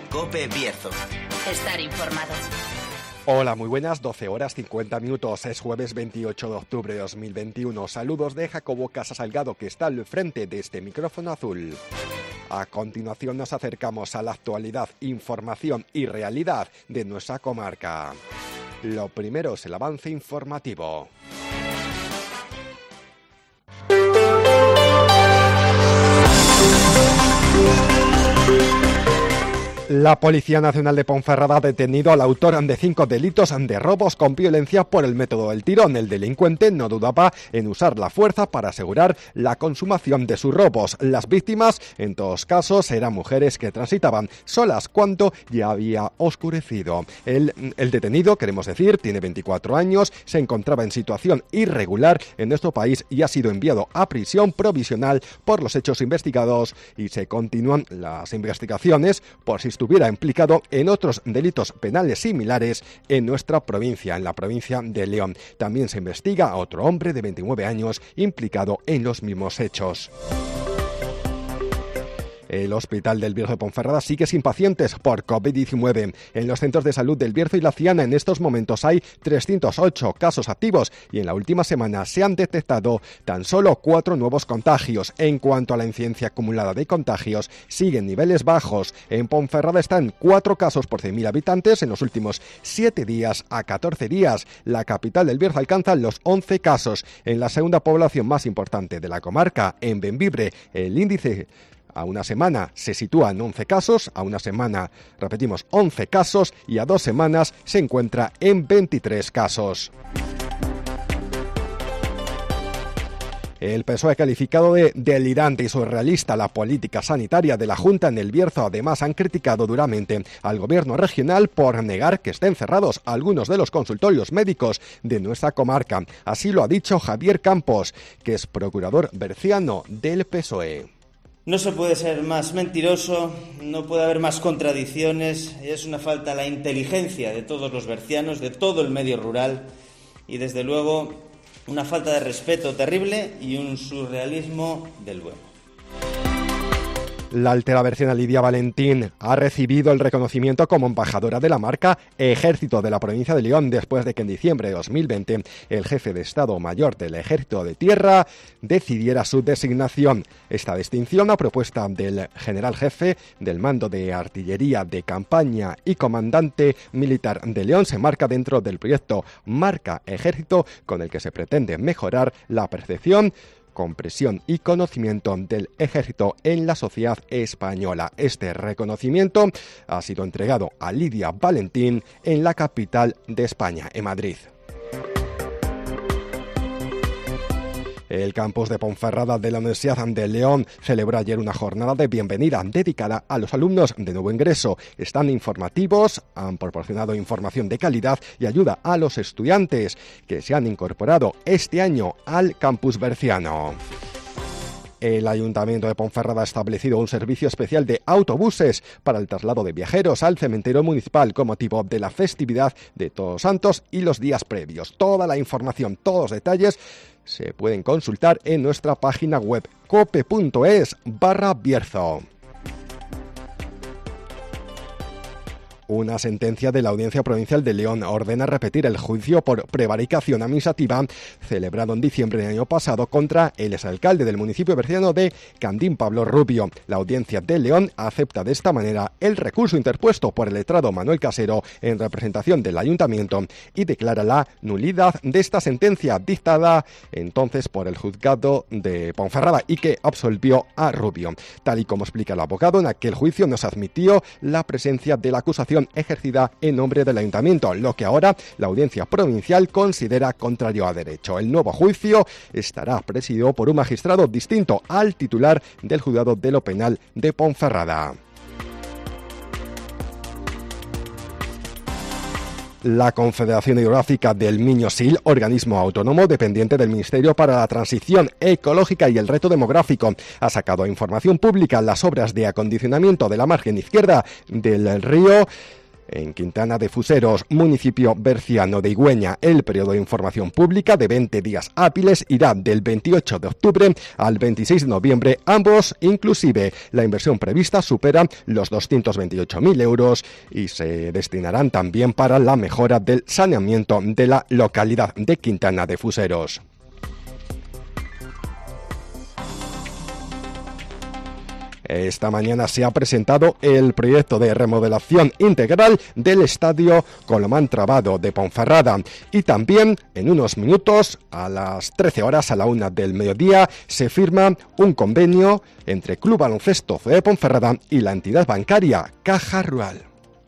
COPE Bierzo. Estar informado. Hola, muy buenas, 12 horas 50 minutos, es jueves 28 de octubre de 2021. Saludos de Jacobo Casasalgado, que está al frente de este micrófono azul. A continuación nos acercamos a la actualidad, información y realidad de nuestra comarca. Lo primero es el avance informativo. La Policía Nacional de Ponferrada ha detenido al autor de 5 delitos de robos con violencia por el método del tirón. El delincuente no dudaba en usar la fuerza para asegurar la consumación de sus robos. Las víctimas, en todos casos, eran mujeres que transitaban solas cuando ya había oscurecido. El detenido, queremos decir, tiene 24 años, se encontraba en situación irregular en nuestro país y ha sido enviado a prisión provisional por los hechos investigados, y se continúan las investigaciones por si estuviera implicado en otros delitos penales similares en nuestra provincia, en la provincia de León. También se investiga a otro hombre de 29 años implicado en los mismos hechos. El Hospital del Bierzo de Ponferrada sigue sin pacientes por COVID-19. En los centros de salud del Bierzo y La Ciana en estos momentos hay 308 casos activos y en la última semana se han detectado tan solo 4 nuevos contagios. En cuanto a la incidencia acumulada de contagios, siguen niveles bajos. En Ponferrada están 4 casos por 100.000 habitantes en los últimos 7 días a 14 días. La capital del Bierzo alcanza los 11 casos. En la segunda población más importante de la comarca, en Bembibre, el índice a una semana se sitúa en 11 casos, a una semana, repetimos, 11 casos, y a 2 semanas se encuentra en 23 casos. El PSOE ha calificado de delirante y surrealista la política sanitaria de la Junta en el Bierzo. Además, han criticado duramente al gobierno regional por negar que estén cerrados algunos de los consultorios médicos de nuestra comarca. Así lo ha dicho Javier Campos, que es procurador berciano del PSOE. No se puede ser más mentiroso, no puede haber más contradicciones, es una falta a la inteligencia de todos los bercianos, de todo el medio rural, y desde luego una falta de respeto terrible y un surrealismo del bueno. La altera berciana Lidia Valentín ha recibido el reconocimiento como embajadora de la marca Ejército de la provincia de León, después de que en diciembre de 2020 el jefe de Estado Mayor del Ejército de Tierra decidiera su designación. Esta distinción, a propuesta del general jefe del Mando de Artillería de Campaña y comandante militar de León, se marca dentro del proyecto Marca Ejército, con el que se pretende mejorar la percepción, comprensión y conocimiento del ejército en la sociedad española. Este reconocimiento ha sido entregado a Lidia Valentín en la capital de España, en Madrid. El campus de Ponferrada de la Universidad de León celebró ayer una jornada de bienvenida dedicada a los alumnos de nuevo ingreso. Están informativos, han proporcionado información de calidad y ayuda a los estudiantes que se han incorporado este año al campus berciano. El Ayuntamiento de Ponferrada ha establecido un servicio especial de autobuses para el traslado de viajeros al cementerio municipal con motivo de la festividad de Todos Santos y los días previos. Toda la información, todos los detalles se pueden consultar en nuestra página web cope.es/Bierzo. Una sentencia de la Audiencia Provincial de León ordena repetir el juicio por prevaricación administrativa celebrado en diciembre del año pasado contra el exalcalde del municipio berciano de Candín, Pablo Rubio. La Audiencia de León acepta de esta manera el recurso interpuesto por el letrado Manuel Casero en representación del ayuntamiento y declara la nulidad de esta sentencia dictada entonces por el juzgado de Ponferrada y que absolvió a Rubio. Tal y como explica el abogado, en aquel juicio no se admitió la presencia de la acusación ejercida en nombre del ayuntamiento, lo que ahora la Audiencia Provincial considera contrario a derecho. El nuevo juicio estará presidido por un magistrado distinto al titular del Juzgado de lo Penal de Ponferrada. La Confederación Hidrográfica del Miño-Sil, organismo autónomo dependiente del Ministerio para la Transición Ecológica y el Reto Demográfico, ha sacado a información pública las obras de acondicionamiento de la margen izquierda del río En Quintana de Fuseros, municipio berciano de Igüeña, el periodo de información pública de 20 días hábiles irá del 28 de octubre al 26 de noviembre, ambos inclusive. La inversión prevista supera los 228.000 euros y se destinarán también para la mejora del saneamiento de la localidad de Quintana de Fuseros. Esta mañana se ha presentado el proyecto de remodelación integral del Estadio Colomán Trabado de Ponferrada y también en unos minutos, a las 13 horas, a la 1 del mediodía, se firma un convenio entre Club Baloncesto de Ponferrada y la entidad bancaria Caja Rural.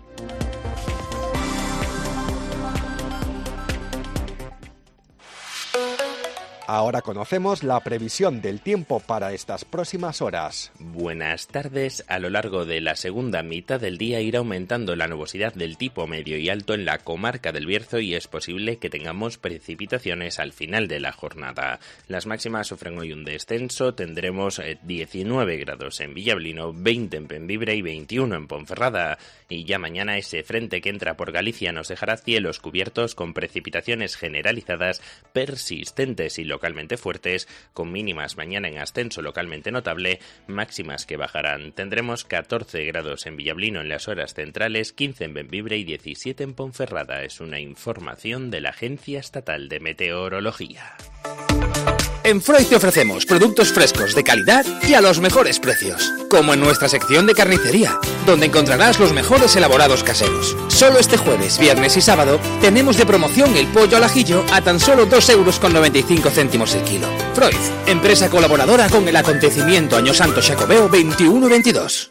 Ahora conocemos la previsión del tiempo para estas próximas horas. Buenas tardes. A lo largo de la segunda mitad del día irá aumentando la nubosidad del tipo medio y alto en la comarca del Bierzo y es posible que tengamos precipitaciones al final de la jornada. Las máximas sufren hoy un descenso. Tendremos 19 grados en Villablino, 20 en Bembibre y 21 en Ponferrada. Y ya mañana ese frente que entra por Galicia nos dejará cielos cubiertos con precipitaciones generalizadas persistentes y localmente fuertes, con mínimas mañana en ascenso localmente notable, máximas que bajarán. Tendremos 14 grados en Villablino en las horas centrales, 15 en Bembibre y 17 en Ponferrada. Es una información de la Agencia Estatal de Meteorología. En Freud te ofrecemos productos frescos de calidad y a los mejores precios, como en nuestra sección de carnicería, donde encontrarás los mejores elaborados caseros. Solo este jueves, viernes y sábado tenemos de promoción el pollo al ajillo a tan solo 2,95 € el kilo. Freud, empresa colaboradora con el acontecimiento Año Santo Xacobeo 21-22.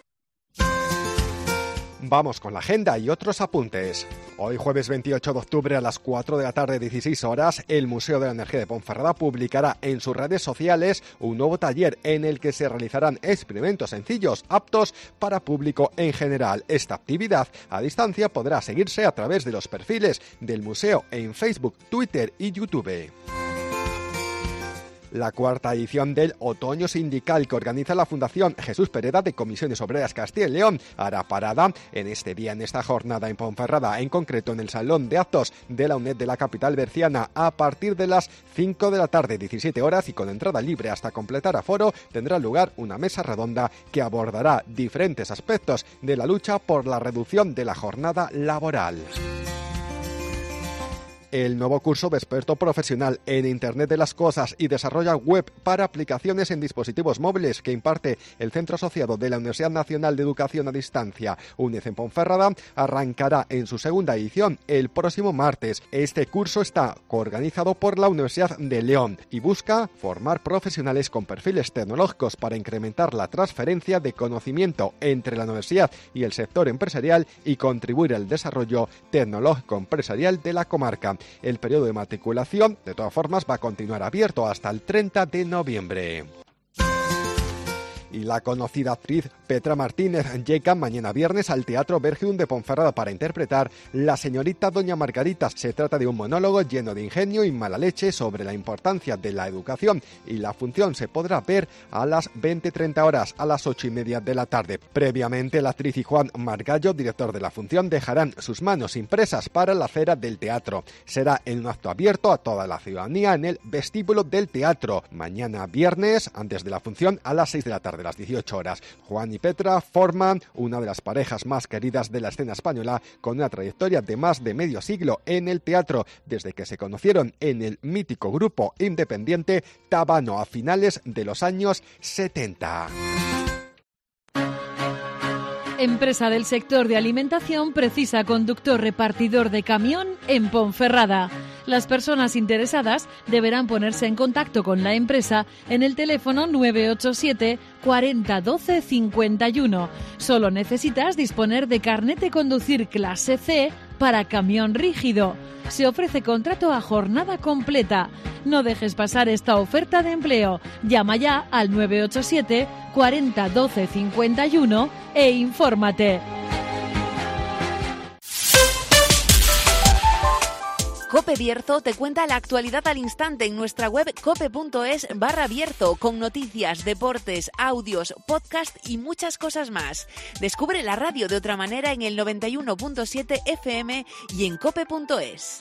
Vamos con la agenda y otros apuntes. Hoy jueves 28 de octubre a las 4 de la tarde, 16 horas, el Museo de la Energía de Ponferrada publicará en sus redes sociales un nuevo taller en el que se realizarán experimentos sencillos aptos para público en general. Esta actividad a distancia podrá seguirse a través de los perfiles del museo en Facebook, Twitter y YouTube. La cuarta edición del Otoño Sindical que organiza la Fundación Jesús Pereda de Comisiones Obreras Castilla y León hará parada en este día, en esta jornada en Ponferrada, en concreto en el Salón de Actos de la UNED de la capital berciana. A partir de las 5 de la tarde, 17 horas y con entrada libre hasta completar aforo, tendrá lugar una mesa redonda que abordará diferentes aspectos de la lucha por la reducción de la jornada laboral. El nuevo curso de experto profesional en Internet de las Cosas y desarrollo web para aplicaciones en dispositivos móviles que imparte el Centro Asociado de la Universidad Nacional de Educación a Distancia, UNED en Ponferrada, arrancará en su segunda edición el próximo martes. Este curso está coorganizado por la Universidad de León y busca formar profesionales con perfiles tecnológicos para incrementar la transferencia de conocimiento entre la universidad y el sector empresarial y contribuir al desarrollo tecnológico empresarial de la comarca. El periodo de matriculación, de todas formas, va a continuar abierto hasta el 30 de noviembre. Y la conocida actriz Petra Martínez llega mañana viernes al Teatro Bergium de Ponferrada para interpretar La señorita Doña Margarita. Se trata de un monólogo lleno de ingenio y mala leche sobre la importancia de la educación y la función se podrá ver a las 20:30 horas, a las 8:30 de la tarde. Previamente, la actriz y Juan Margallo, director de la función, dejarán sus manos impresas para la acera del teatro. Será en un acto abierto a toda la ciudadanía en el vestíbulo del teatro. Mañana viernes, antes de la función, a las 6 de la tarde, las 18 horas. Juan y Petra forman una de las parejas más queridas de la escena española, con una trayectoria de más de medio siglo en el teatro, desde que se conocieron en el mítico grupo independiente Tábano a finales de los años 70. Empresa del sector de alimentación precisa conductor repartidor de camión en Ponferrada. Las personas interesadas deberán ponerse en contacto con la empresa en el teléfono 987 40 12 51. Solo necesitas disponer de carnet de conducir clase C para camión rígido. Se ofrece contrato a jornada completa. No dejes pasar esta oferta de empleo. Llama ya al 987 40 12 51 e infórmate. Cope Bierzo te cuenta la actualidad al instante en nuestra web cope.es/Bierzo, con noticias, deportes, audios, podcast y muchas cosas más. Descubre la radio de otra manera en el 91.7 FM y en cope.es.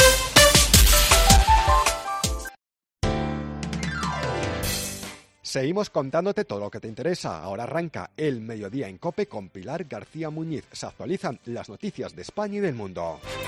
Seguimos contándote todo lo que te interesa. Ahora arranca el mediodía en COPE con Pilar García Muñiz. Se actualizan las noticias de España y del mundo.